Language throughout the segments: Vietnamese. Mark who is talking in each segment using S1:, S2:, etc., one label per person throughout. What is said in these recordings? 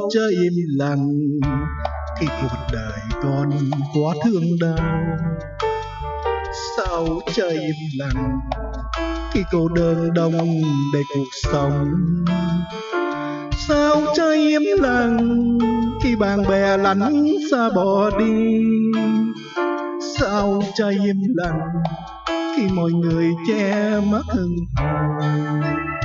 S1: cha im lặng khi cuộc đời con quá thương đau? Sao cha im lặng khi cô đơn đông đầy cuộc sống? Sao cha im lặng khi bạn bè lánh xa bỏ đi? Sao cha im lặng khi mọi người che mắt hừng hồng?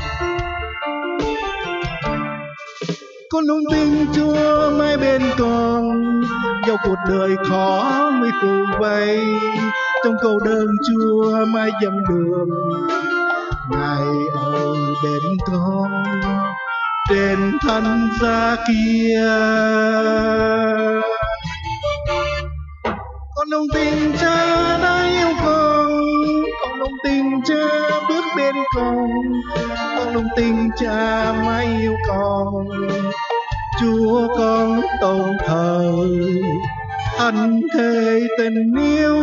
S1: Con luôn tin Chúa mãi bên con, dẫu cuộc đời khó mới phù vây. Trong câu đơn Chúa mãi dẫn đường, Ngài ở bên con trên thân gia kia. Con không tin Cha đã yêu con không tin Cha bước bên con không tin Cha mãi yêu con. Chúa con tôn thờ thánh thể tình yêu.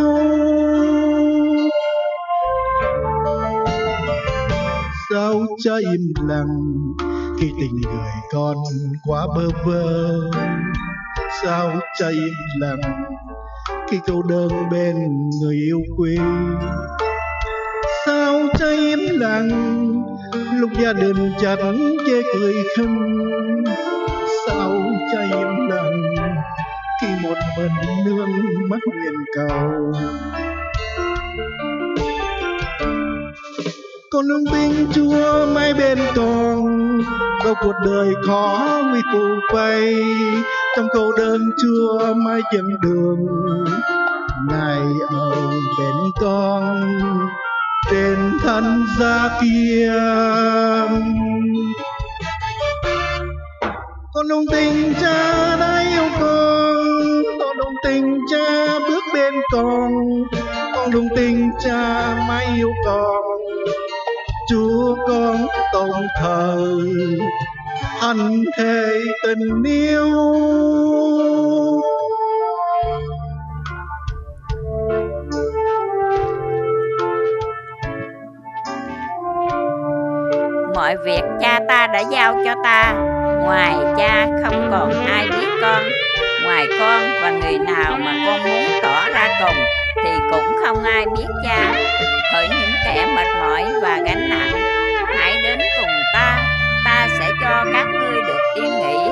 S1: Sao Cha im lặng khi tình người con quá bơ vơ? Sao Cha im lặng khi cô đơn bên người yêu quý? Sao Cha im lặng lúc gia đình chẳng chê cười không? Sao Cha im lặng khi một mình nương mắt nguyện cầu? Con luôn tin Chúa mãi bên con, dẫu cuộc đời khó nguy phù vây. Trong câu đơn Chúa mãi dẫn đường, Ngài ở bên con trên thân gia kia. Con luôn tin Cha đã yêu con luôn tin Cha bước bên con luôn tin Cha mãi yêu con. Chúa con tôn thờ thánh thể tình yêu.
S2: Mọi việc Cha ta đã giao cho ta, ngoài Cha không còn ai biết con. Ngoài con và người nào mà con muốn tỏ ra cùng thì cũng không ai biết Cha. Hỡi những kẻ mệt mỏi và gánh nặng, hãy đến cùng ta, ta sẽ cho các ngươi được yên nghỉ.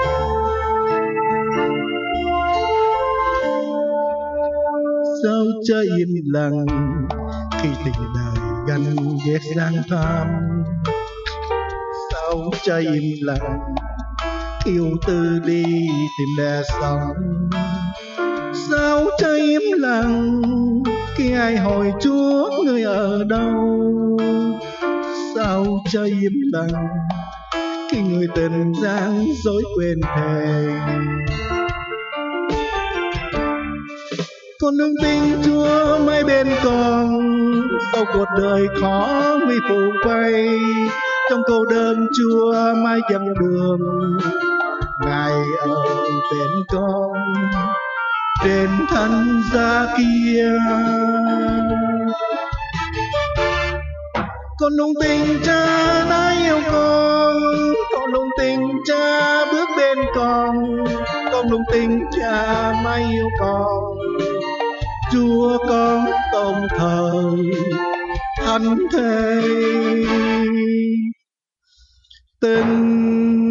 S1: Sao Cha im lặng khi tình đời ganh ghét gian tham? Sao Cha im lặng khi ưu tư đi tìm bè sống? Sao Cha im lặng khi ai hỏi Chúa người ở đâu? Sao Cha im lặng khi người tình gian dối quên thề? Con luôn tin Chúa mãi bên con, sau cuộc đời khó nguy phù vây. Trong câu đơn Chúa mãi dẫn đường, Ngài ở bên con trên thân gia kia. Con luôn tin Cha đã yêu con luôn tin Cha bước bên con luôn tin Cha mãi yêu con. Chúa con tôn thờ thánh thể tình